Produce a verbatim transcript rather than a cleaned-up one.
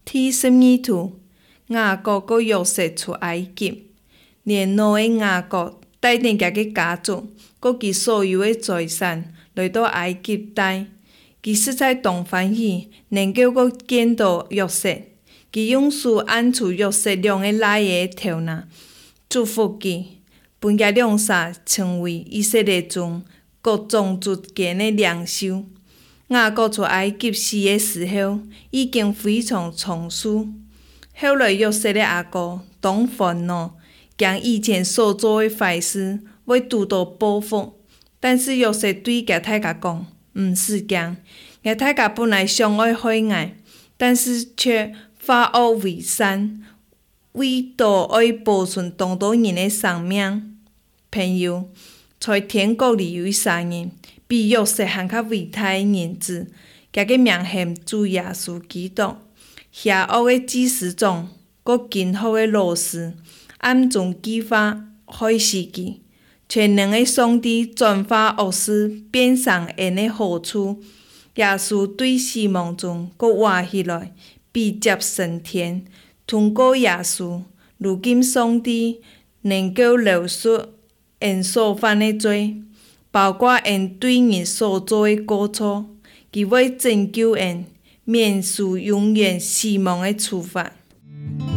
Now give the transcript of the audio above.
第十二图，雅各佮约瑟出埃及，连老的雅各带领家己家族，佮其所有的财产来到埃及待。其实在同欢喜，能够佮见到约瑟，其勇士按出约瑟两个奶的头囊，祝福其，分家两煞成为以色列中各种族间的领袖。雅各出埃及死的时候，已经非常仓促。后来约瑟的阿哥当烦恼，将以前所做的坏事要拄到报复。但是约瑟对家太家讲，毋是讲，家太家本来想要害爱，但是却化恶为善，为着爱保存当多人的生命。朋友，在天国里有三人，比约瑟还较伟大的人子，家个名喊主耶稣基督。邪恶的祭司长，佮今后的老师，暗中计划害死其。全能的上帝转化恶事变成恩的好处。耶稣对死亡中佮活起来，被接升天。通过耶稣，如今上帝能够饶恕因所犯的罪，包括因对人所做的过错，佢要拯救因，免受永远死亡的处罚。